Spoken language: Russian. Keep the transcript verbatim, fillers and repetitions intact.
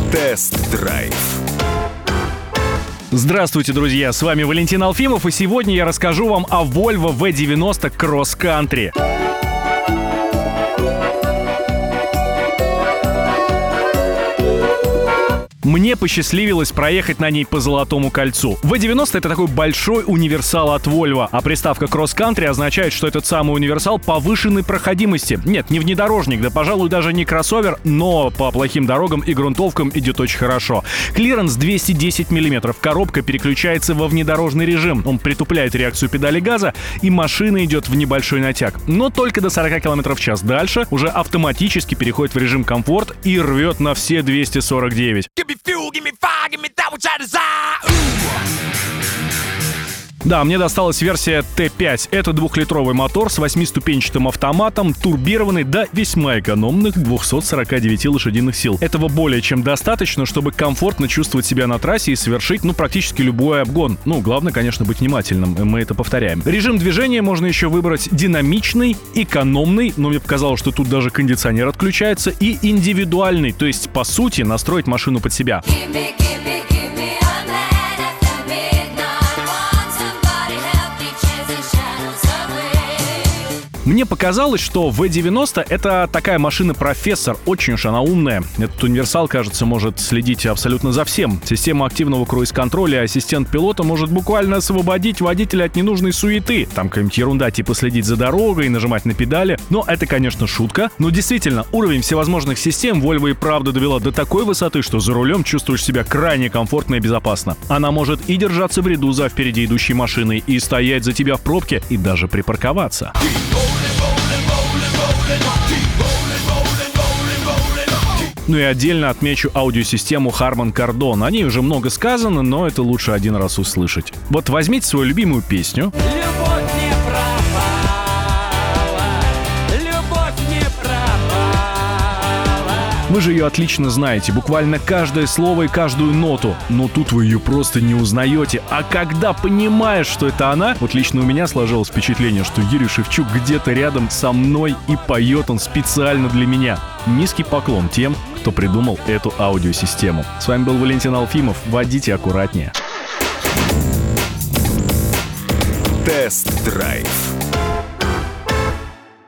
Тест-драйв. Здравствуйте, друзья! С вами Валентин Алфимов, и сегодня я расскажу вам о Volvo ви девяносто Cross Country. Мне посчастливилось проехать на ней по Золотому кольцу. ви девяносто — это такой большой универсал от Volvo, а приставка Cross Country означает, что этот самый универсал повышенной проходимости. Нет, не внедорожник, да, пожалуй, даже не кроссовер, но по плохим дорогам и грунтовкам идет очень хорошо. Клиренс двести десять миллиметров, коробка переключается во внедорожный режим. Он притупляет реакцию педали газа, и машина идет в небольшой натяг. Но только до сорок километров в час. Дальше уже автоматически переходит в режим комфорт и рвет на все двести сорок девять. Fuel, give me fire, give me that which I desire. Да, мне досталась версия ти пять. Это двухлитровый мотор с восьмиступенчатым автоматом, турбированный до весьма экономных двухсот сорока девяти лошадиных сил. Этого более чем достаточно, чтобы комфортно чувствовать себя на трассе и совершить, ну, практически любой обгон. Ну, главное, конечно, быть внимательным, мы это повторяем. Режим движения можно еще выбрать динамичный, экономный, но мне показалось, что тут даже кондиционер отключается, и индивидуальный, то есть, по сути, настроить машину под себя. Мне показалось, что ви девяносто — это такая машина-профессор, очень уж она умная. Этот универсал, кажется, может следить абсолютно за всем. Система активного круиз-контроля и ассистент пилота может буквально освободить водителя от ненужной суеты. Там какая-нибудь ерунда, типа следить за дорогой, нажимать на педали. Но это, конечно, шутка. Но действительно, уровень всевозможных систем Volvo и правда довела до такой высоты, что за рулем чувствуешь себя крайне комфортно и безопасно. Она может и держаться в ряду за впереди идущей машиной, и стоять за тебя в пробке, и даже припарковаться. Ну и отдельно отмечу аудиосистему Harman Kardon. О ней уже много сказано, но это лучше один раз услышать. Вот возьмите свою любимую песню. Любовь не пропала, любовь не пропала. Вы же ее отлично знаете, буквально каждое слово и каждую ноту. Но тут вы ее просто не узнаете. А когда понимаешь, что это она, вот лично у меня сложилось впечатление, что Юрий Шевчук где-то рядом со мной и поет он специально для меня. Низкий поклон тем, кто придумал эту аудиосистему. С вами был Валентин Алфимов. Водите аккуратнее. Тест-драйв.